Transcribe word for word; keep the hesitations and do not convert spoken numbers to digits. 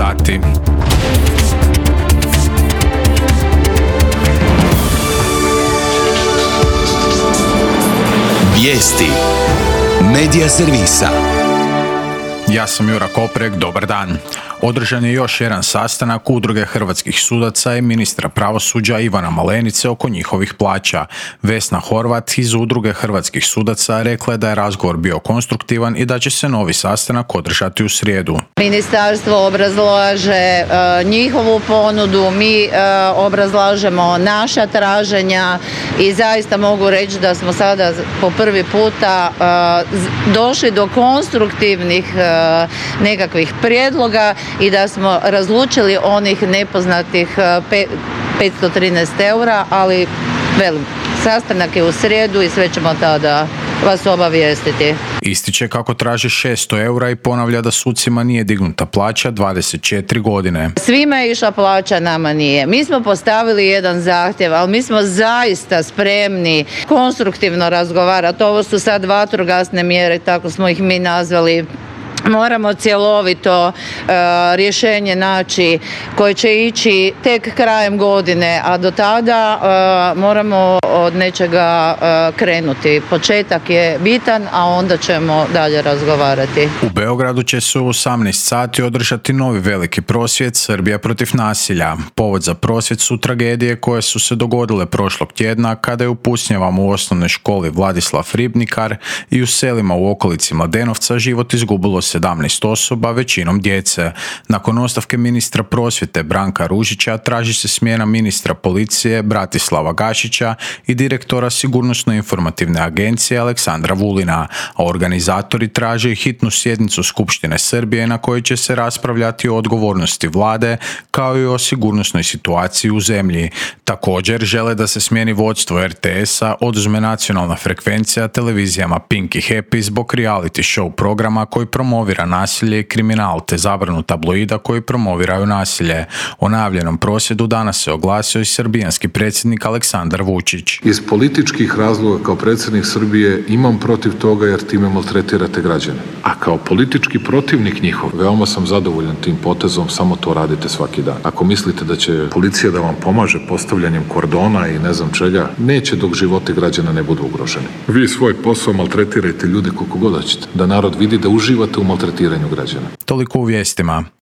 sati. Vijesti Medija servisa. Ja sam Jura Koprek, dobar dan. Održan je još jedan sastanak Udruge hrvatskih sudaca i ministra pravosuđa Ivana Malenice oko njihovih plaća. Vesna Horvat iz Udruge hrvatskih sudaca rekla je da je razgovor bio konstruktivan i da će se novi sastanak održati u srijedu. Ministarstvo obrazlaže uh, njihovu ponudu, mi uh, obrazlažemo naša traženja i zaista mogu reći da smo sada po prvi puta uh, došli do konstruktivnih uh, nekakvih prijedloga i da smo razlučili onih nepoznatih petsto trinaest eura, ali velim, sastanak je u srijedu i sve ćemo tada vas obavijestiti. Ističe kako traži šesto eura i ponavlja da sucima nije dignuta plaća dvadeset četiri godine. Svima je išla plaća, nama nije. Mi smo postavili jedan zahtjev, ali mi smo zaista spremni konstruktivno razgovarati. Ovo su sad vatrogasne mjere, tako smo ih mi nazvali. Moramo cjelovito uh, rješenje naći koje će ići tek krajem godine, a do tada uh, moramo od nečega uh, krenuti. Početak je bitan, a onda ćemo dalje razgovarati. U Beogradu će se u osamnaest sati održati novi veliki prosvjed Srbija protiv nasilja. Povod za prosvjed su tragedije koje su se dogodile prošlog tjedna kada je u Pusnjavama u osnovnoj školi Vladislav Ribnikar i u selima u okolici Mladenovca život izgubilo sedamnaest osoba, većinom djece. Nakon ostavke ministra prosvjete Branka Ružića traži se smjena ministra policije Bratislava Gašića i direktora Sigurnosno-informativne agencije Aleksandra Vulina, a organizatori traže hitnu sjednicu Skupštine Srbije na kojoj će se raspravljati o odgovornosti vlade kao i o sigurnosnoj situaciji u zemlji. Također žele da se smijeni vodstvo er te esa, oduzme nacionalna frekvencija televizijama Pink i Happy zbog reality show programa koji promovira nasilje i kriminal te zabranu tabloida koji promoviraju nasilje. O najavljenom prosvjedu danas se oglasio i srbijanski predsjednik Aleksandar Vučić. Iz političkih razloga kao predsjednik Srbije imam protiv toga jer time maltretirate građane. A kao politički protivnik njihov, veoma sam zadovoljan tim potezom, samo to radite svaki dan. Ako mislite da će policija da vam pomaže postavljanjem kordona i ne znam čega, neće dok životi građana ne budu ugroženi. Vi svoj posao maltretirajte ljude koliko god hoćete, da narod vidi da uživate u maltretiranju građana. Toliko u vijestima.